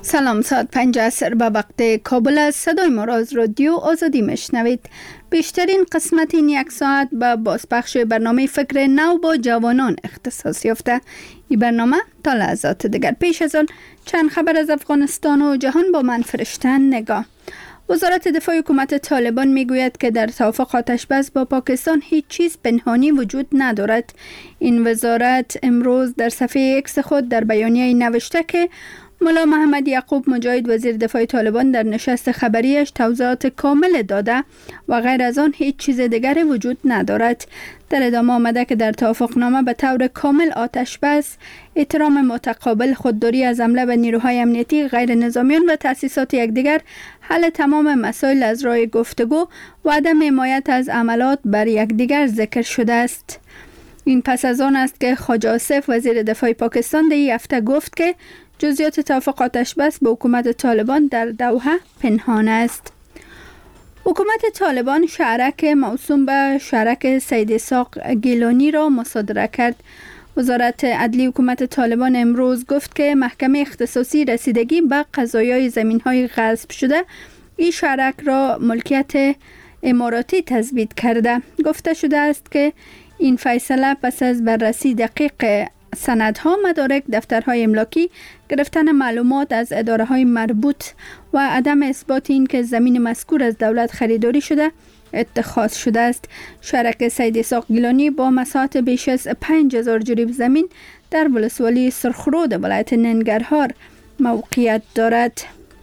سلام، ساعت 5 عصر به وقت کابل است. صدای ما را از رادیو آزادی میشنوید. بیشترین قسمت این یک ساعت به بازپخش برنامه فکر نو با جوانان اختصاص یافته. این برنامه تا لحظات دیگر. پیش از آن چند خبر از افغانستان و جهان با من فرشتن نگاه. وزارت دفاع حکومت طالبان میگوید که در توافق آتش‌بس با پاکستان هیچ چیز پنهانی وجود ندارد. این وزارت امروز در صفحه ایکس خود در بیانیه نوشته که ملا محمد یعقوب مجاهد وزیر دفاع طالبان در نشست خبریش توضیحات کامل داده و غیر از آن هیچ چیز دیگری وجود ندارد. در ادامه آمده که در توافقنامه به طور کامل آتش بس، احترام متقابل، خودداری از حمله به نیروهای امنیتی، غیر نظامیان و تأسیسات یکدیگر، حل تمام مسائل از راه گفتگو و عدم حمایت از عملات بر یکدیگر ذکر شده است. این پس از آن است که خواجه آصف وزیر دفاع پاکستان در این هفته گفت که جزئیات توافق آتش‌بس با حکومت طالبان در دوحه پنهان است. حکومت طالبان شهرک موسوم به شهرک سید اسحاق گیلانی را مصادره کرد. وزارت عدلی حکومت طالبان امروز گفت که محکمه اختصاصی رسیدگی به قضایای زمین‌های غصب شده این شهرک را ملکیت اماراتی تثبیت کرده. گفته شده است که این فیصله پس از بررسی دقیق سندها، مدارک، دفترهای املاکی، گرفتن معلومات از اداره‌های مربوط و عدم اثبات این که زمین مذکور از دولت خریداری شده اتخاذ شده است. شهرک سید اسحاق گیلانی با مساحت بیش از 5000 جریب زمین در ولسوالی سرخرود ولایت ننگرهار موقعیت دارد.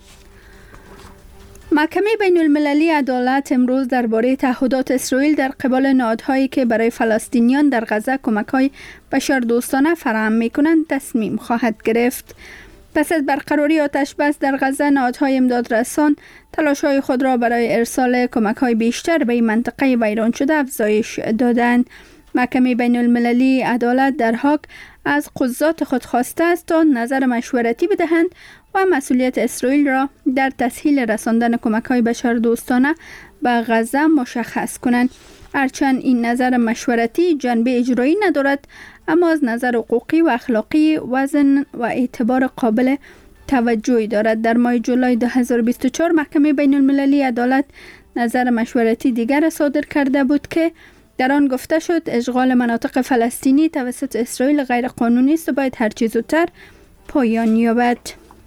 محکمه بین المللی عدالت امروز درباره تعهدات اسرائیل در قبال نهادهایی که برای فلسطینیان در غزه کمک‌های بشردوستانه فراهم می‌کنند تصمیم خواهد گرفت. پس از برقراری آتش‌بس در غزه، نهادهای امدادرسان تلاش‌های خود را برای ارسال کمک‌های بیشتر به این منطقه ویران شده افزایش دادند. محکمه بین المللی عدالت در هاگ از قضات خود خواسته است تا نظر مشورتی بدهند و مسئولیت اسرائیل را در تسهیل رساندن کمک‌های بشردوستانه به غزه مشخص کنند. هرچند این نظر مشورتی جنبه اجرایی ندارد، اما از نظر حقوقی و اخلاقی وزن و اعتبار قابل توجهی دارد. در ماه جولای 2024 محکمه بین المللی عدالت نظر مشورتی دیگر صادر کرده بود که در آن گفته شد اشغال مناطق فلسطینی توسط اسرائیل غیر قانونی است و باید هر چه زودتر پایان یابد.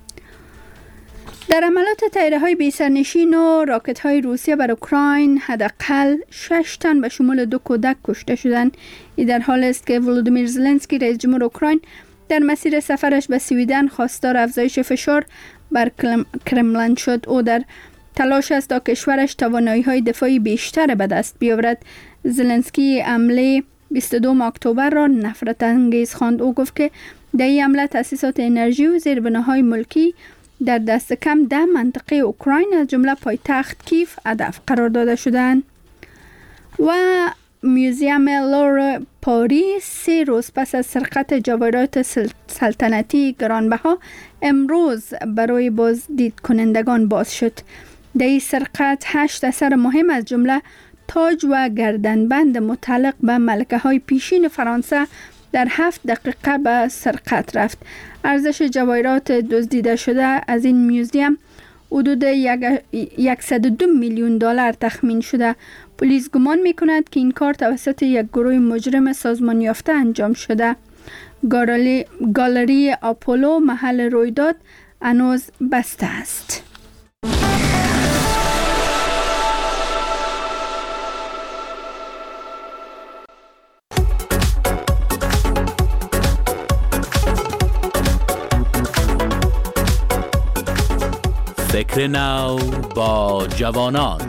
در عملات طیاره‌های بی‌سرنشین و راکت‌های روسیه بر اوکراین حداقل 6 تن به شمول 2 کودک کشته شدند. این در حالی است که ولودیمیر زلنسکی رئیس جمهور اوکراین در مسیر سفرش به سویدن خواستار افزایش فشار بر کرملین شد. او در تلاش است تا کشورش توانایی‌های دفاعی بیشتر به دست بیاورد. زلنسکی حمله 22 اکتبر را نفرت انگیز خواند. او گفت که در این حمله تأسیسات انرژی و زیربناهای ملکی در دست کم 10 منطقه اوکراین از جمله پایتخت کیف هدف قرار داده شدند. و موزیم لور پاریس 3 روز پس از سرقت جواهرات سلطنتی گرانبها امروز برای بازدید کنندگان باز شد. در این سرقت 8 اثر مهم از جمله تاج و گردنبند متعلق به ملکه های پیشین فرانسه در 7 دقیقه به سرقت رفت. ارزش جواهرات دزدیده شده از این موزیم حدود 102 میلیون دلار تخمین شده. پلیس گمان می‌کند که این کار توسط یک گروه مجرم سازمان یافته انجام شده. گالری آپولو محل رویداد هنوز بسته است. فکر نو با جوانان.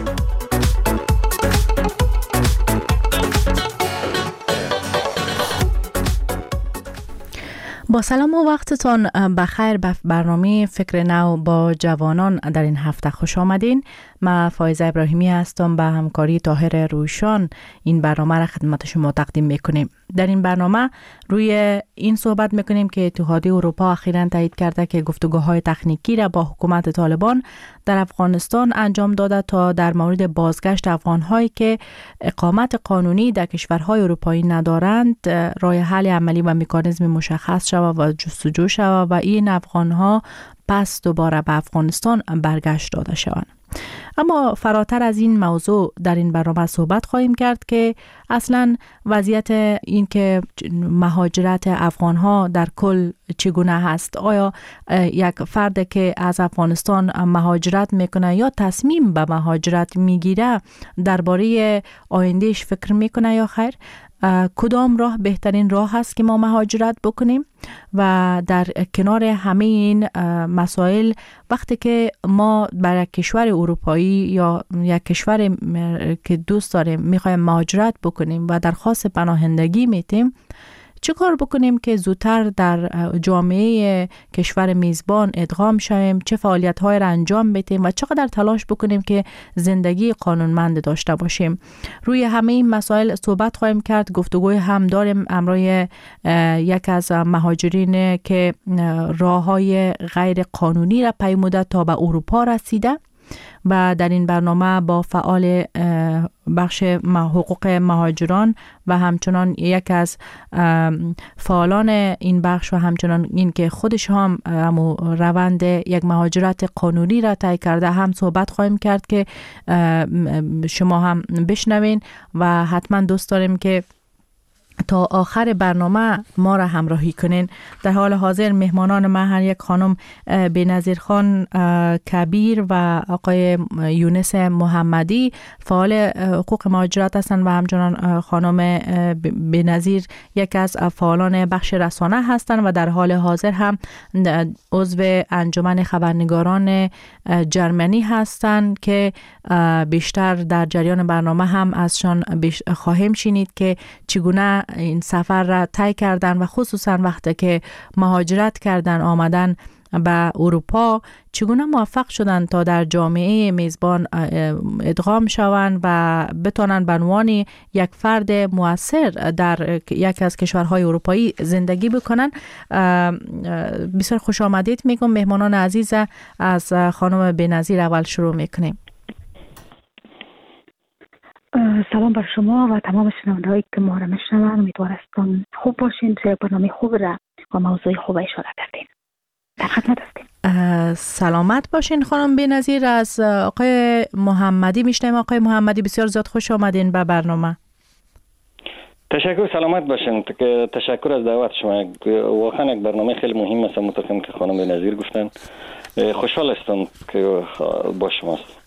با سلام و وقتتان بخیر به برنامه فکر نو با جوانان در این هفته خوش آمدین. من فایزه ابراهیمی هستم. به همکاری طاهر روشان این برنامه را خدمت شما تقدیم میکنیم. در این برنامه روی این صحبت میکنیم که اتحادیه اروپا اخیراً تایید کرده که گفتگوهای تکنیکی را با حکومت طالبان در افغانستان انجام داده تا در مورد بازگشت افغانهایی که اقامت قانونی در کشورهای اروپایی ندارند راه حل عملی و مکانیزم مشخص شود و جستجو شود و این افغانها پس دوباره به افغانستان برگشت داده شوند. اما فراتر از این موضوع در این برنامه صحبت خواهیم کرد که اصلا وضعیت این که مهاجرت افغانها در کل چگونه هست. آیا یک فرد که از افغانستان مهاجرت میکنه یا تصمیم به مهاجرت میگیره درباره آیندهش فکر میکنه یا خیر؟ کدام راه بهترین راه هست که ما مهاجرت بکنیم؟ و در کنار همه این مسائل وقتی که ما برای کشور اروپایی یا یک کشور که دوست داریم میخوایم مهاجرت بکنیم و درخواست پناهندگی میتیم، چه کار بکنیم که زودتر در جامعه کشور میزبان ادغام شویم؟ چه فعالیت‌های را انجام بدیم و چقدر تلاش بکنیم که زندگی قانونمند داشته باشیم؟ روی همه این مسائل صحبت خواهیم کرد. گفتگوی هم داریم همراه یک از مهاجرین که راه‌های غیر قانونی را پیموده تا به اروپا رسیده و در این برنامه با فعال بخش حقوق مهاجران و همچنان یک از فعالان این بخش و همچنان این که خودش هم روند یک مهاجرت قانونی را طی کرده هم صحبت خواهیم کرد که شما هم بشنوین و حتما دوست داریم که تا آخر برنامه ما را همراهی کنین. در حال حاضر مهمانان ما هر یک خانم بینظیر خان کبیر و آقای یونس محمدی فعال حقوق مهاجرت هستند و همچنان خانم بینظیر یک از فعالان بخش رسانه هستند و در حال حاضر هم عضو انجمن خبرنگاران جرمنی هستند که بیشتر در جریان برنامه هم ازشان خواهیم شنید که چگونه این سفر را طی کردن و خصوصا وقتی که مهاجرت کردن آمدن به اروپا چگونه موفق شدن تا در جامعه میزبان ادغام شوند و بتونن به عنوان یک فرد مؤثر در یک از کشورهای اروپایی زندگی بکنن. بسیار خوش آمدید میگم مهمانان عزیز. از خانم بینظیر اول شروع میکنیم. سلام بر شما و تمام شنونده‌هایی که ما را میشنوند. امیدوارم خوب باشین. چه برنامه خوب را و موضوع خوب اشاره کردین. در خدمت هستیم. سلامت باشین خانم بینظیر. از آقای محمدی میشنیم. آقای محمدی بسیار زیاد خوش آمدین به برنامه. تشکر. سلامت باشین. تشکر از دعوت شما. واقعا یک برنامه خیلی مهم است. متفهم که خانم بینظیر گفتن. خوشحال هستم که با شماست.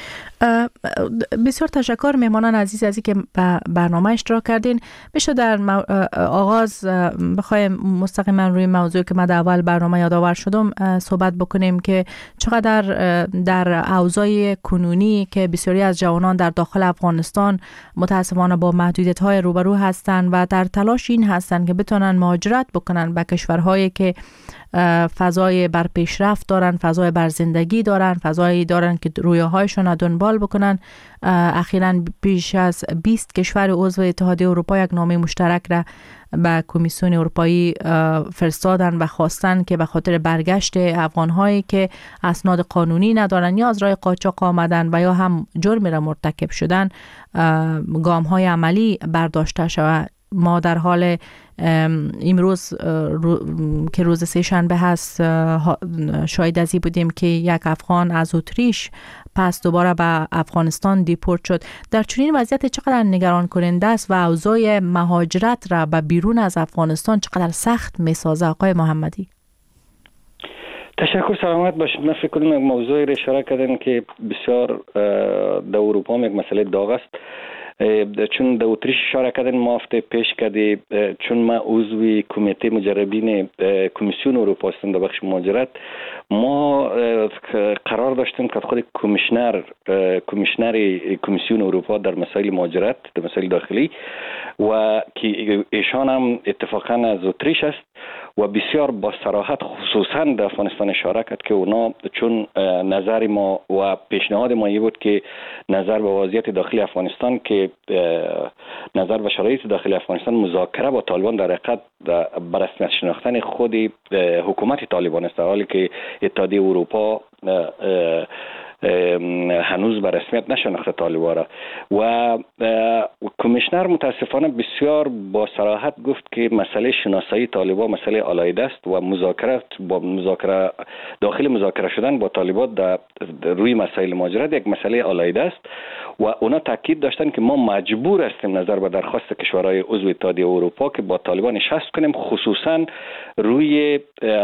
بسیار تشکر مهمانان عزیز از اینکه به برنامه اشتراک کردین. بشه در آغاز بخوایم مستقیما روی موضوعی که من در اول برنامه یادآور شدم صحبت بکنیم که چقدر در اوضاع کنونی که بسیاری از جوانان در داخل افغانستان متاسفانه با محدودیت‌های روبرو هستند و در تلاش این هستند که بتونن مهاجرت بکنن به کشورهایی که فضای بر پیشرفت دارن، فضای بر زندگی دارن، فضایی دارن که رویاهایشون را دنبال بکنن. اخیراً بیش از 20 کشور عضو اتحادیه اروپا یک نامه مشترک را به کمیسیون اروپایی فرستادن و خواستن که به خاطر برگشت افغانهایی که اسناد قانونی ندارن یا از راه قاچاق آمدن و یا هم جرمی را مرتکب شدن گام‌های عملی برداشته شود. ما در حال امروز که روز سه‌شنبه هست شاهد ازی بودیم که یک افغان از اتریش پس دوباره به افغانستان دیپورت شد. در چنین وضعیت چقدر نگران کننده است و اوضاع مهاجرت را به بیرون از افغانستان چقدر سخت میسازه آقای محمدی؟ تشکر. سلامت باشید. من فکر کنم یک موضوعی را اشاره کردن که بسیار در اروپا یک مسئله داغ است. چون در اتریش اشاره کردن ما هفته پیش کردی چون ما عضو کمیته مجربین کمیسیون اروپا هستم در بخش مهاجرت. ما قرار داشتیم که خود کمیشنر کمیسیون اروپا در مسائل مهاجرت در مسائل داخلی و که ایشان هم اتفاقا از اتریش است و بسیار با صراحت خصوصا در افغانستان اشاره کرد که اونا چون نظر ما و پیشنهاد ما بود که نظر به وضعیت داخلی افغانستان که نظر به شرایط داخلی افغانستان مذاکره با طالبان در حقیقت بر رسمیت شناختن خود حکومت طالبان است، در حالی که اتحادیه اروپا هنوز به رسمیت نشناخته طالبان را. و کمیشنر متاسفانه بسیار با صراحت گفت که مسئله شناسایی طالبان مسئله علیحده است و مذاکره داخل مذاکره شدن با طالبان در روی مسائل مهاجرت یک مسئله علیحده است و اونا تاکید داشتن که ما مجبور هستیم نظر به درخواست کشورهای عضو اتحادیه اروپا که با طالبان نشست کنیم، خصوصا روی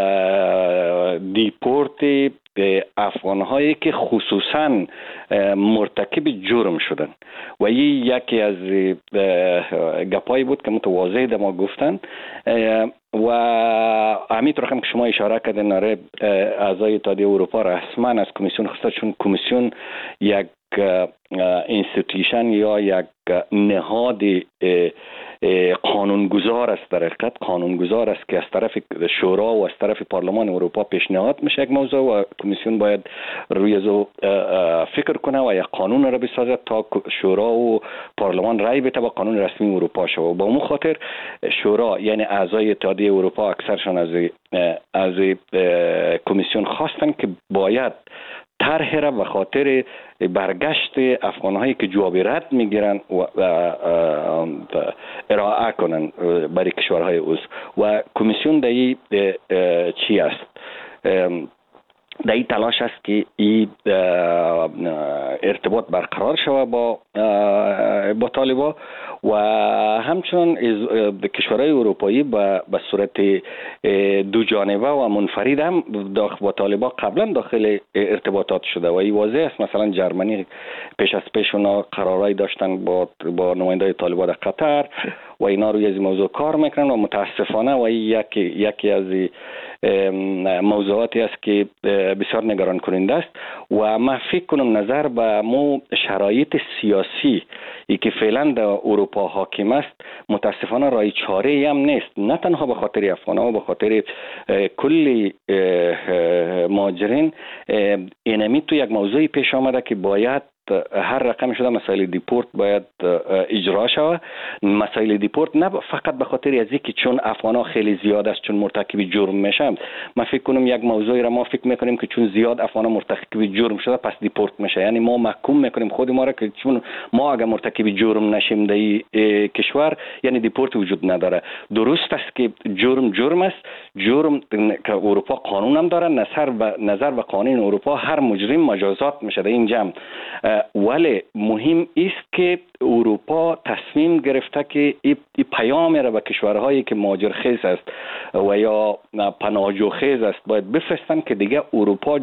دیپورت افغان‌هایی که خصوصا مرتکب جرم شدن و این یکی از گپایی بود که متواضع در ما گفتن و همینطور هم که شما اشاره کردین اعضای اتحادیه اروپا رسما از کمیسیون خواسته، چون کمیسیون یک اینستیتوشن یا یک نهاد قانونگذار است، در حقیقت قانونگذار است که از طرف شورا و از طرف پارلمان اروپا پیشنهاد میشه یک موضوع و کمیسیون باید روی ازو فکر کنه و یک قانون را بسازد تا شورا و پارلمان رای بده و قانون رسمی اروپا شود. و با اون خاطر شورا یعنی اعضای اتحادیه اروپا اکثرشان از کمیسیون خواستن که باید طرح را به خاطر برگشت افغان‌هایی که جواب رد میگیرن و ارائه کنن برای کشورهای عضو و کمیسیون در چی است؟ در این تلاش است که این ارتباط برقرار شود با طالبان و همچنان کشورهای اروپایی به صورت دو جانبه و منفرد هم با طالبان قبلا داخل ارتباطات شده و این واضح است. مثلا جرمنی پیش از پیش اونا قرارایی داشتن با نمایندای طالبان در قطر و اینا روی از موضوع کار میکنن و متاسفانه و یکی از موضوعاتی است که بسیار نگران کننده است و من فکر کنم نظر به مو شرایط سیاسی ای که فعلا در اروپا حاکم است متاسفانه راه چاره‌ای هم نیست، نه تنها به خاطر افغان‌ها و به خاطر کل مهاجرین. اینمی تو یک موضوعی پیش آمده که باید هر رقم شده مسائل دیپورت باید اجرا شود. مسائل دیپورت نه فقط به خاطر از اینکه چون افغان‌ها خیلی زیاد است چون مرتکب جرم میشن. من فکر کنم یک موضوعی را ما فکر میکنیم که چون زیاد افغان‌ها مرتکب جرم شده پس دیپورت میشه، یعنی ما محکوم میکنیم خود ما را که چون ما اگر مرتکب جرم نشیم در کشور یعنی دیپورت وجود نداره. درست است که جرم است، جرم که اروپا قانون هم داره، نظر به قانون اروپا هر مجرم مجازات میشه در این جمع. ولی مهم است که اروپا تصمیم گرفته که این پیام را به کشورهایی که مهاجرخیز است و یا پناهجوخیز است باید بفرستن که دیگه اروپا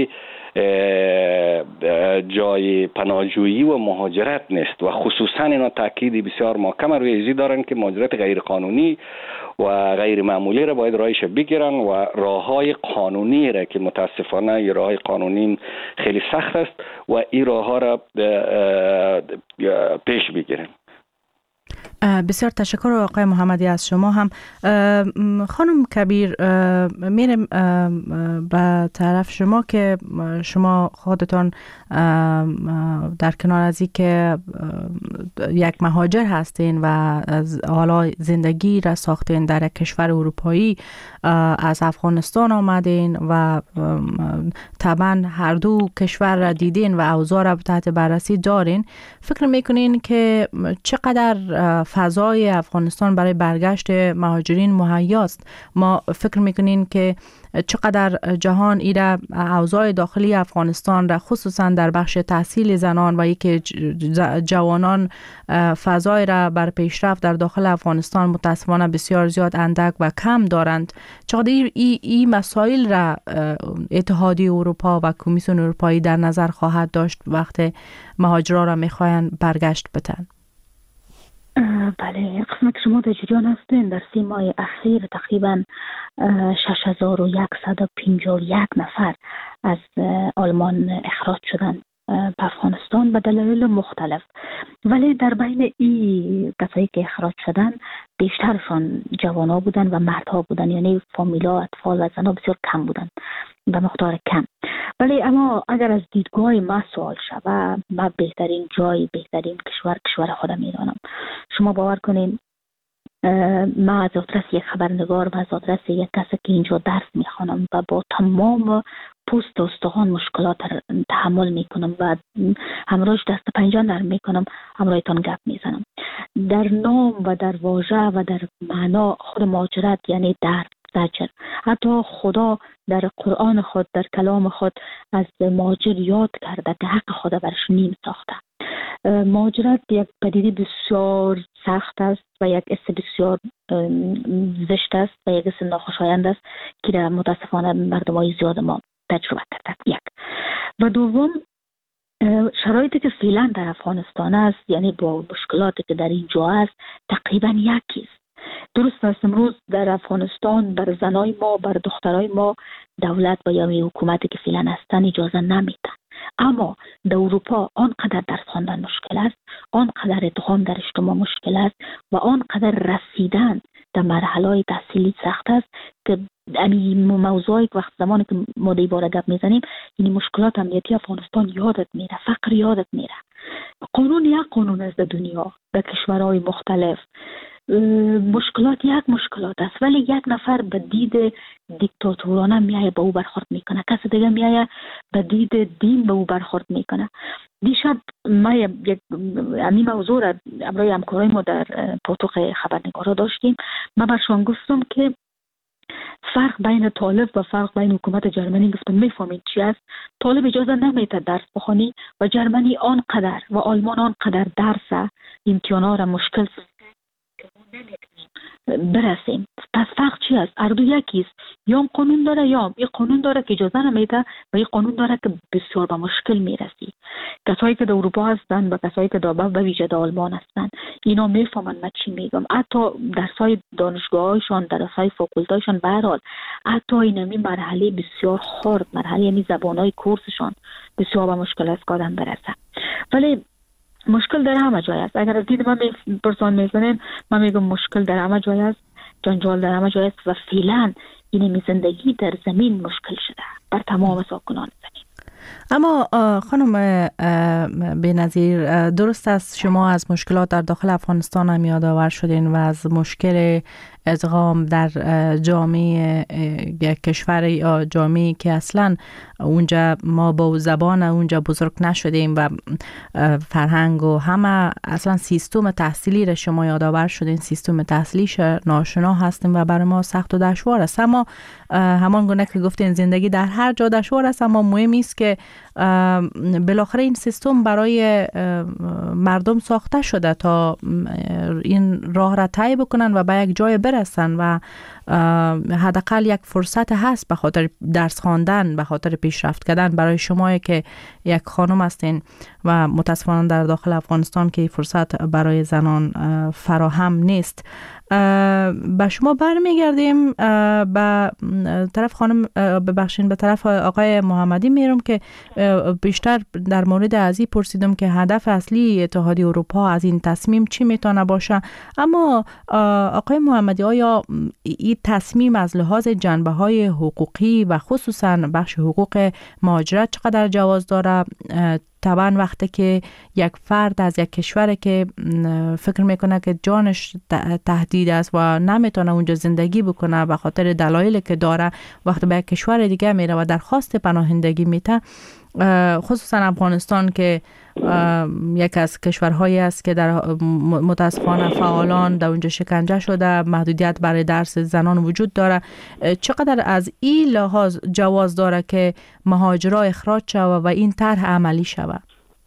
جای پناهجویی و مهاجرت نیست و خصوصا اینا تاکید بسیار محکم روی ایزی دارن که مهاجرت غیر قانونی و غیر معمولی را باید راهش بگیرن و راههای قانونی را که متاسفانه این راههای قانونی خیلی سخت است و این راهها را پیش بگیرن. بسیار تشکر آقای محمدی از شما هم. خانم کبیر میرم به طرف شما که شما خودتان در کنار از این که یک مهاجر هستین و حالا زندگی را ساختین در یک کشور اروپایی از افغانستان آمدین و طبعا هر دو کشور را دیدین و اوضاع را تحت بررسی دارین، فکر میکنین که چقدر فضای افغانستان برای برگشت مهاجرین مهیاست؟ ما فکر میکنین که چقدر جهان ایره اوضاع داخلی افغانستان را خصوصا در بخش تحصیل زنان و یکی جوانان فضای را بر پیشرفت در داخل افغانستان متاسفانه بسیار زیاد اندک و کم دارند، چقدر این مسائل را اتحادیه اروپا و کمیسیون اروپایی در نظر خواهد داشت وقت مهاجران را میخواین برگشت بدن؟ بله، قسمت شما در جریان هستین. در 3 ماه اخیر تقریبا 6151 نفر از آلمان اخراج شدند به افغانستان به دلایل مختلف، ولی در بین این کسایی که اخراج شدن بیشترشان جوان‌ها بودن و مردها بودن، یعنی فامیلا، اطفال و زنها بسیار کم بودن به مقدار کم. ولی اما اگر از دیدگاه ما سوال شود، ما بهترین جای، بهترین کشور خودم میدانم. شما باور کنین من از آدرس یک خبرنگار و از آدرس یک کسی که اینجا درس میخوانم و با تمام پوست و استخوان مشکلات تحمل میکنم و همراهش دست پنجه نرم میکنم، همراهتان گپ میزنم. در نام و در واژه و در معنا خود مهاجرت یعنی درد، زجر. حتی خدا در قرآن خود، در کلام خود از مهاجر یاد کرده که حق خدا برش نیم ساخته. مهاجرت یک پدیده بسیار سخت است و یک حس بسیار زشت است و یک حس ناخوشایند است که در متاسفانه مردمای زیاد ما تجربه کرده. یک و دوم، شرایطی که فعلا در افغانستان است، یعنی با مشکلاتی که در اینجا است، تقریبا یکی است. درست است امروز در افغانستان بر زنای ما، بر دخترای ما دولت و یا حکومتی که فعلا هستن اجازه نمیده. اما در اروپا آنقدر درس خواندن مشکل است، آنقدر ادغام در اجتماع مشکل است و آنقدر رسیدن در مرحله تحصیلی سخت است که این موضوعی وقت زمانی که ما دیواره گپ میزنیم این مشکلات امنیتی افغانستان یادت میره، فقر یادت میره. قانون یک قانون است در دنیا، در کشورهای مختلف مشکلات یک مشکلات است، ولی یک نفر به دید دیکتاتورانه میایه به او برخورد میکنه، کسی دیگه میایه به دید دین به او برخورد میکنه. دیشب ما یک همین موضوع را برای همکارای ما در پاتوق خبرنگارا داشتیم. من برشان گفتم که فرق بین طالب و فرق بین حکومت جرمنی گفتم میفهمید چی است. طالب اجازه نمیده درس بخونی و جرمنی آنقدر و آلمان آنقدر درس امتحانا را مشکل برسیم. پس فرق چی است؟ هر دو یکی است. یا قانون داره یا این قانون داره که اجازه نمیده و این قانون داره که بسیار به مشکل میرسی. کسایی که در اروپا هستن و کسایی که در ویژه در آلمان هستن اینا میفهمن من چی میگم. حتی درسای دانشگاهایشان، درسای فاکولتایشان، به هر حال حتی اینمی مرحله بسیار خرد، مرحله یعنی زبانای کورسشان بسیار به مشکل است که آدم برسه. ولی مشکل در همه جای است. اگر از دید من پرسان میزنین من میگم مشکل در همه جای است، جنجال در همه جای است و فعلا این زندگی در زمین مشکل شده بر تمام ساکنان زمین. اما خانم بی‌نظیر، درست است شما از مشکلات در داخل افغانستان هم یادآور شدین و از مشکل ادغام در جامعه یک کشور یا جامعه که اصلا اونجا ما با زبان اونجا بزرگ نشدیم و فرهنگ و همه اصلا سیستم تحصیلی را شما یادآور شدین، سیستم تحصیلیش ناشنا هستیم و برای ما سخت و دشوار است. اما همان گونه که گفتین زندگی در هر جا دشوار است، اما مهم است که بالاخره این سیستم برای مردم ساخته شده تا این راه را طی بکنن و به یک جای برسن و حداقل یک فرصت هست به خاطر درس خواندن، به خاطر پیشرفت کردن. برای شما که یک خانم هستین و متاسفانه در داخل افغانستان که فرصت برای زنان فراهم نیست. به شما برمیگردیم، به طرف خانم ببخشین، به طرف آقای محمدی میرم که بیشتر در مورد ازی پرسیدم که هدف اصلی اتحادیه اروپا از این تصمیم چی میتونه باشه. اما آقای محمدی، آیا این تصمیم از لحاظ جنبه‌های حقوقی و خصوصا بخش حقوق مهاجرت چقدر جواز داره؟ طبعا وقتی که یک فرد از یک کشوری که فکر میکنه که جانش تهدید است و نمیتونه اونجا زندگی بکنه به خاطر دلایلی که داره، وقتی به یک کشور دیگه میره و درخواست پناهندگی میده، خصوصا افغانستان که یک از کشورهایی است که در متاسفانه فعالان در اونجا شکنجه شده، محدودیت برای درس زنان وجود داره، چقدر از این لحاظ جواز داره که مهاجرا اخراج شود و این طرح عملی شود؟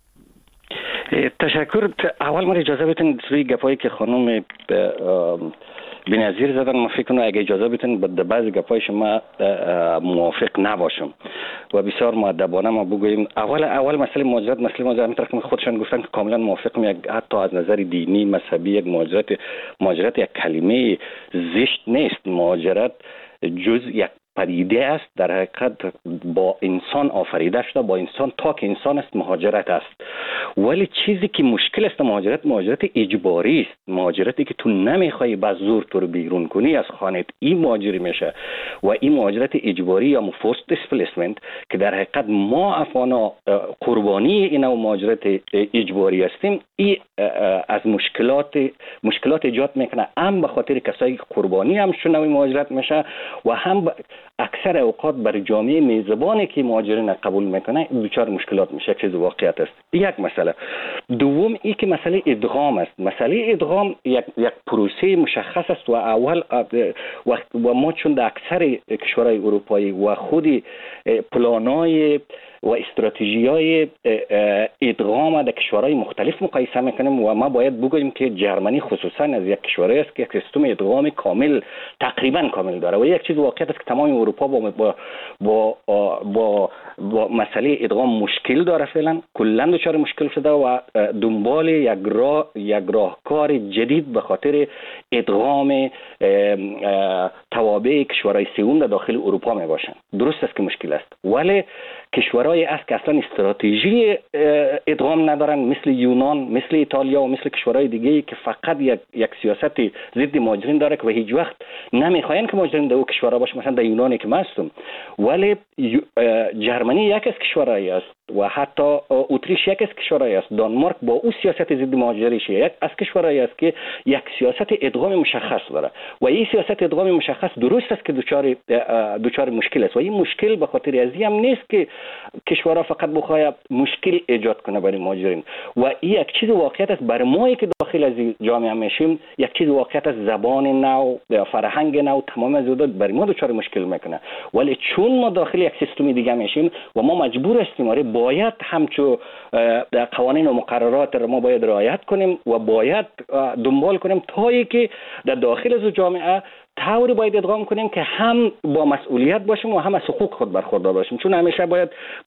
تشکر. اول ما اجازه بدین سوی گپایی که خانم بی‌نظیر زدن، ما فکر کنم اگه اجازه بدین به بعضی گپای شما موافق نباشم و بسیار مؤدبانه ما بگوییم. اول مسئله مهاجرت همونطور که خودشان گفتن که کاملا موافقم. حتی از نظر دینی مذهبی یک مهاجرت یک کلمه زشت نیست. مهاجرت جز یک پدیده است، در حقیقت با انسان آفریده شده، با انسان تا که انسان است مهاجرت است. ولی چیزی که مشکل است مهاجرت اجباری است، مهاجرتی که تو نمیخوای با زور تو رو بیرون کنی از خانت، این مهاجری میشه. و این مهاجرت اجباری یا فورس دیسپلیسمنت که در حقیقت ما افغانا قربانی این مهاجرت اجباری هستیم، این از مشکلات ایجاد میکنه، هم به خاطر کسایی که قربانی هم شنوی مهاجرت میشه و هم اکثر اوقات برای جامعه میزبانی که مهاجرین قبول میکنه دچار مشکلات میشه. چیز واقعیت است. یک مسئله. دوم این که مسئله ادغام است. مسئله ادغام یک پروسه مشخص است و اول و ما چون در اکثر کشورهای اروپایی و خود پلانای و استراتژی‌های ادغام در کشورهای مختلف مقایسه میکنیم و ما باید بگوییم که جرمنی خصوصا از یک کشوری است که یک سیستم ادغام کامل تقریبا کامل داره و یک چیز واقعیت است که تمام اروپا با مسئله ادغام مشکل داره، فعلا کلا دچار مشکل شده و دنبال یک راهکار جدید به خاطر ادغام توابع کشورهای سوم در داخل اروپا می باشند. درست است که مشکل است، ولی کشورهای است که اصلا استراتژی ادغام ندارن، مثل یونان، مثل ایتالیا و مثل کشورهای دیگه که فقط یک سیاست ضد مهاجرین داره که به هیچ وقت نمیخواین که مهاجرین در او کشورها باشه. مثلا در یونانی که من هستم، ولی جرمنی یک از کشورهایی است و حتی اتریش یک از کشورهایی است. دانمارک با او سیاست ضد مهاجریش یک از کشورهایی است که یک سیاست ادغام مشخص داره و این سیاست ادغام مشخص درست است که دچار مشکل است و این مشکل به خاطر از این هم نیست که کشورها فقط بخواد مشکل ایجاد کنه برای مهاجرین و این یک چیز واقعیت است. برای ما که داخل از جامعه میشیم یک چیز واقعیت است، زبان نو، فرهنگ نو، تمام از اون برای ما دچار مشکل میکنه. ولی چون ما داخل یک سیستم دیگه میشیم و ما مجبور هستیم باید همچو قوانین و مقررات رو ما باید رعایت کنیم و باید دنبال کنیم تا که در داخل از جامعه طوری باید ادغام کنیم که هم با مسئولیت باشیم و هم از حقوق خود برخوردار باشیم. چون همیشه باید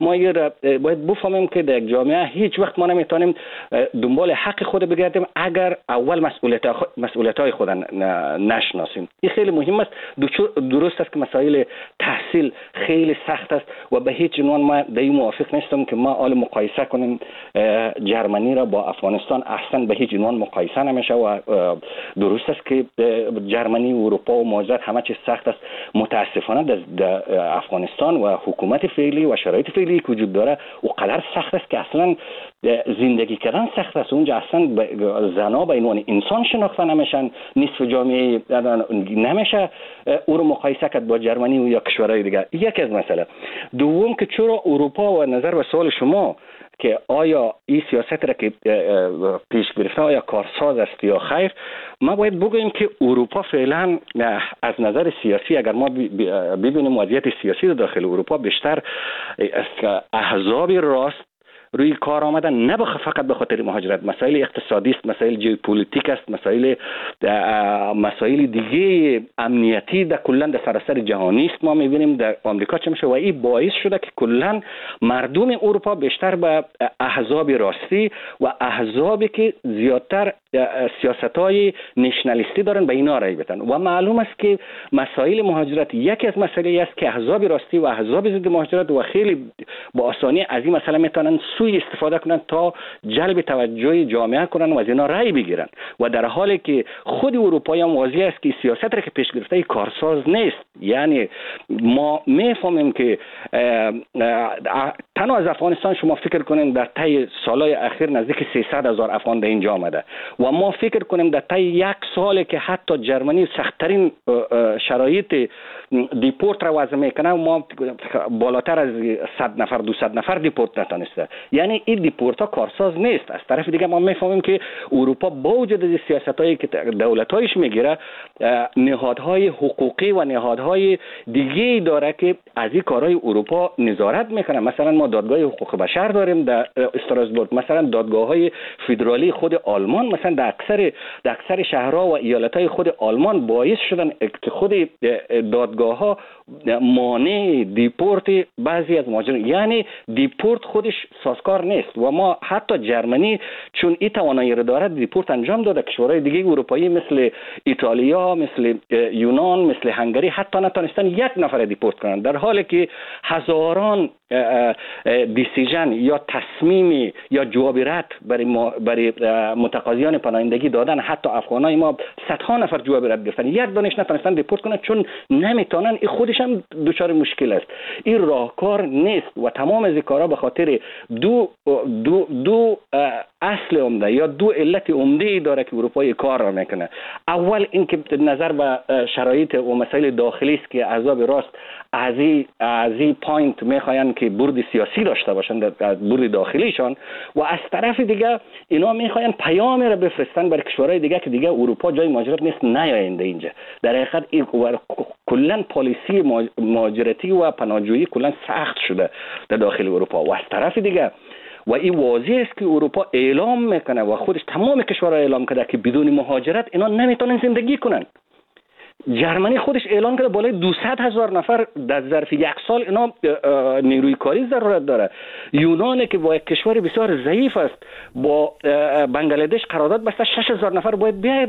بفهمیم که در یک جامعه هیچ وقت ما نمیتونیم دنبال حق خود بگردیم اگر اول مسئولیت‌های خود نشناسیم. این خیلی مهم است. درست است که مسائل تحصیل خیلی سخت است و به هیچ عنوان ما در این موافق نیستم که ما حال مقایسه کنیم جرمنی را با افغانستان. اصلا به هیچ عنوان مقایسه نمیشه و درست است که جرمنی و اروپا و مهاجرت همه چیز سخت است. متاسفانه در افغانستان و حکومت فعلی و شرایط فعلی که وجود داره او قدر سخت است که اصلا زندگی کردن سخت است. اونجا اصلا زنا به عنوان انسان شناخته نمیشن، نصف جامعه نمیشه او رو مقایسه کرد با جرمنی و یا کشورهای دیگه. یک از مسئله. دوم که چرا اروپا و نظر به سوال شما که آیا این سیاست را که پیش گرفته آیا کارساز است یا خیر، ما باید بگوییم که اروپا فعلا از نظر سیاسی اگر ما ببینیم وضعیت سیاسی داخل اروپا بیشتر احزاب راست روی کار آمدن، نه فقط به خاطر مهاجرت، مسائل اقتصادی است، مسائل ژئوپلیتیک است، مسائل دیگه امنیتی در کلا در سراسر جهانی است. ما می‌بینیم در آمریکا چه میشه و این باعث شده که کلا مردم اروپا بیشتر به احزاب راستی و احزابی که زیادتر سیاست‌های نشنالیستی دارن به اینا رای بدن و معلوم است که مسائل مهاجرت یکی از مسائلی است که احزاب راستی و احزاب ضد مهاجرت و خیلی با آسانی از این مسئله میتونن سوء استفاده کنن تا جلب توجه جامعه کنن و از اینا رای بگیرن و در حالی که خود اروپایی هم واضح است که سیاست را که پیش گرفته کارساز نیست. یعنی ما میفهمیم که تنها از افغانستان شما فکر کنین در طی سالهای اخیر نزدیک 300,000 افغان در اینجا آمده و ما فکر کنیم در طی یک سال که حتی جرمنی سخت‌ترین شرایط دیپورت را وضع میکنه ما بالاتر از 100 نفر 200 نفر دیپورت نتونسته. یعنی این دیپورت ها کارساز نیست. از طرف دیگه ما میفهمیم که اروپا با وجود از سیاستایی که دولت‌هایش میگیره نهادهای حقوقی و نهادهای دیگه داره که از این کارهای اروپا نظارت میکنه. مثلا ما دادگاه حقوق بشر داریم در استراسبورگ، مثلا دادگاه‌های فدرالی خود آلمان مثلا در اکثر شهرها و ایالتهای خود آلمان باعث شدن که خود دادگاه ها مانع دیپورت بعضی از مهاجرین، یعنی دیپورت خودش سازگار نیست و ما حتی جرمنی چون این توانایی را دارد دیپورت انجام داده. کشورهای دیگه اروپایی مثل ایتالیا، مثل یونان، مثل هنگری حتی نتونستن یک نفر دیپورت کنند، در حالی که هزاران دیسیژن یا تصمیم یا جواب رد برای متقاضیان پناهندگی دادن. حتی افغانای ما صدها نفر جواب رد گرفتن، یک دانش نتونستن دیپورت کنند چون نمیتونن. این خودش هم دچار مشکل است. این راهکار نیست و تمام از کارا به خاطر دو اصل عمده یا دو علت عمده داره که اروپا کار را میکنه. اول اینکه نظر به شرایط و مسائل داخلی است که احزاب راست از این پوینت میخواین که برد سیاسی داشته باشن در برد داخلیشان، و از طرف دیگه اینا میخواین پیام را بفرستن برای کشورهای دیگه که دیگه اروپا جای مهاجرت نیست، نیایند اینجا. در حقیقت کلا پالیسی مهاجرتی و پناهجویی کلا سخت شده در داخل اروپا. و از طرف دیگه و این واضح است که اروپا اعلام میکنه و خودش تمام کشورها اعلام کرده که بدون مهاجرت اینا نمیتونن زندگی کنن. جرمنی خودش اعلان کرده بالای 200,000 نفر در ظرف یک سال اینا نیروی کاری ضرورت داره. یونان که با یک کشور بسیار ضعیف است با بنگلادش قرارداد بسته 6,000 نفر باید بیاید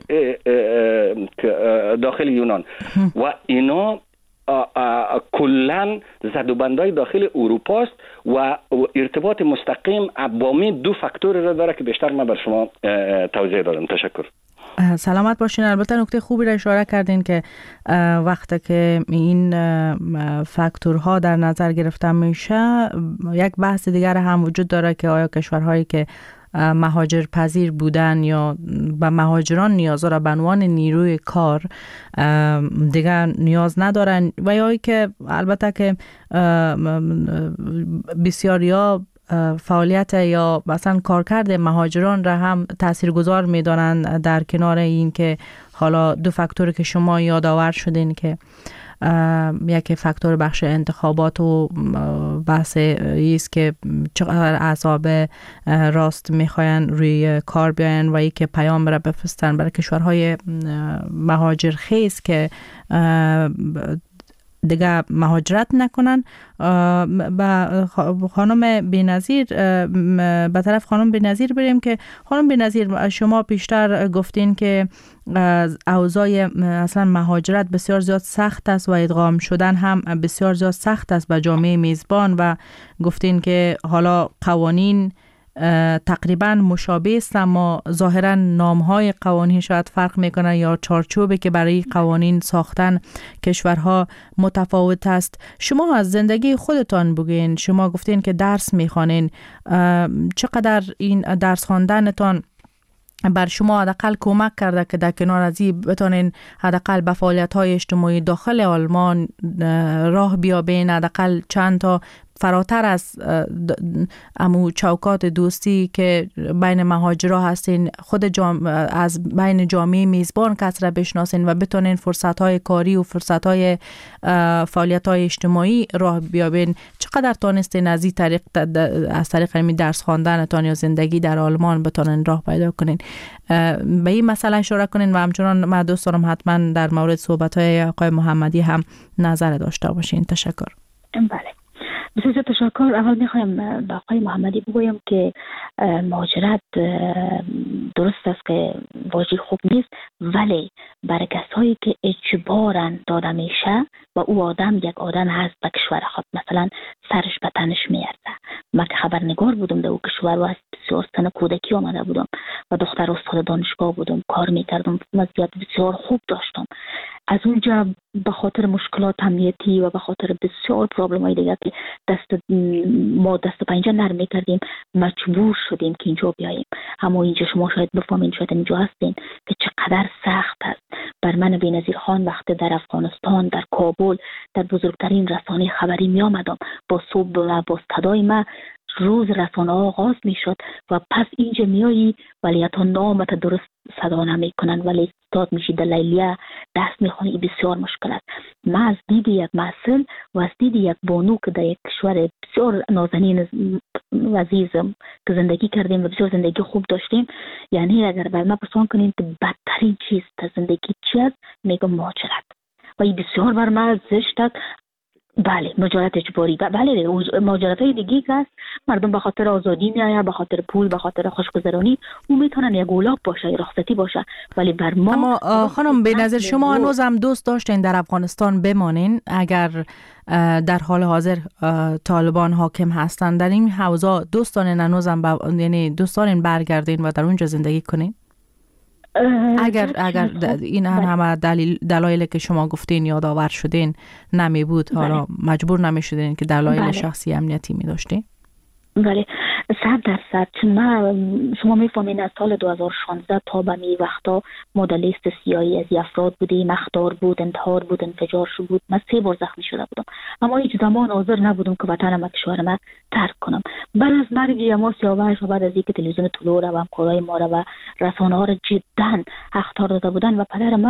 داخل یونان و اینا کلن زدوبندهای داخل اروپا است و ارتباط مستقیم با می دو فاکتور را داره که بیشتر من بر شما توضیح دادم. تشکر. سلامت باشین. البته نکته خوبی را اشاره کردین که وقتی که این فاکتورها در نظر گرفته میشه، یک بحث دیگر هم وجود داره که آیا کشورهایی که مهاجر پذیر بودن یا به مهاجران نیاز را به عنوان نیروی کار دیگر نیاز ندارن، و یا که البته که بسیاریا فعالیت یا مثلا کارکرد مهاجران را هم تاثیرگذار می‌دانند، در کنار این که حالا دو فاکتوری که شما یادآور شدین که یک فاکتور بخش انتخابات و بحث ایست که چقدر احزاب راست میخواین روی کار بیاین و ای که پیام را بفرستن برای کشورهای مهاجر خیز که دیگه مهاجرت نکنن. خانم بی‌نظیر، به طرف خانم بی‌نظیر بریم که خانم بی‌نظیر شما پیشتر گفتین که اوضاع اصلا مهاجرت بسیار زیاد سخت است و ادغام شدن هم بسیار زیاد سخت است به جامعه میزبان، و گفتین که حالا قوانین تقریبا مشابه است اما ظاهرا نامهای قوانین شاید فرق میکنه یا چارچوبی که برای قوانین ساختن کشورها متفاوت است. شما از زندگی خودتان بگین. شما گفتین که درس میخوانین، چقدر این درس خواندنتان بر شما حداقل کمک کرده که در کنار از این بتونین حداقل به فعالیت‌های اجتماعی داخل آلمان راه بیابین، حداقل چند تا فراتر از امو چوکات دوستی که بین مهاجرا هستین، خود از بین جامعه میزبان کس را بشناسین و بتونین فرصت‌های کاری و فرصت‌های فعالیت‌های اجتماعی راه بیابین. چقدر تونستین از این طریق از طریق درس خواندنتان یا زندگی در آلمان بتونین راه پیدا کنین؟ به این مسئله اشاره کنین و همچنان من دوست دارم حتما در مورد صحبت‌های آقای محمدی هم نظر داشته باشین. تشکر. بله، بسیار تشکر. اول میخوایم به آقای محمدی بگویم که مهاجرت درست است که واژه خوب نیست، ولی برای کسایی که اجبارن داده میشه و او آدم یک آدم هست به کشور خود، مثلا سرش به تنش میارزه. من که خبرنگار بودم در او کشور و از بسیار سن کودکی آمده بودم و دختر استاد دانشگاه بودم، کار میکردم، وضعیت بسیار خوب داشتم. از اونجا به خاطر مشکلات امنیتی و به خاطر بسیار پرابلم های دیگه که ما دست پنجه نرم میکردیم مجبور شدیم که اینجا بیاییم. اما اینجا شما شاید بفهمین، شاید اینجا هستین که چقدر سخت است. بر من بی‌نظیر خان وقتی در افغانستان، در کابل، در بزرگترین رسانه خبری می آمدم با صبح و با صدای من روز رسانه آغاز می شد و پس اینجا میایی ولی حتی نامت درست صدا نمی کنن ولی استاد میشی در لیلیه دست میخوانی. بسیار مشکل است. ما از دید یک محصل و از دید یک بانو که در یک کشور بسیار نازنین و عزیزم که زندگی کردیم و بسیار زندگی خوب داشتیم، یعنی اگر بر ما پرسان کنیم که بدترین چیز در زندگی چی است، میگم مهاجرت. و این بسیار بر ما زشت است. بله مهاجرت اجباری، بله مهاجرت‌های دیگه که است مردم به خاطر آزادی میآیه، به خاطر پول، به خاطر خوشگذرانی، اون میتونن یک اولاق باشه، یک رخصتی باشه. ولی بر ما اما خانم به نظر شما هنوز هم دوست داشتین در افغانستان بمانین اگر در حال حاضر طالبان حاکم هستند؟ در این حوزه دوستان هنوز هم یعنی دوستان برگردین و در اونجا زندگی کنین؟ اگر این همه دلایلی که شما گفتین یادآور شدین نمی بود، حالا مجبور نمی شدین که دلایل شخصی امنیتی می داشتین؟ بله 100%. چون شما میفهمین از سال 2016 تا به می وقتا ما در لیست سیاهی از افراد بودیم، اخطار بود، انتحار بود، انفجار شد بود. من 3 بار زخمی شده بودم اما هیچ زمان حاضر نبودم که وطنم و کشورم ترک کنم. بعد از مرگ اما سیاوش و بعد از اینکه تلویزیون طلوع و همکارای ما و رسانه ها را جدا اخطار داده بودن و پدر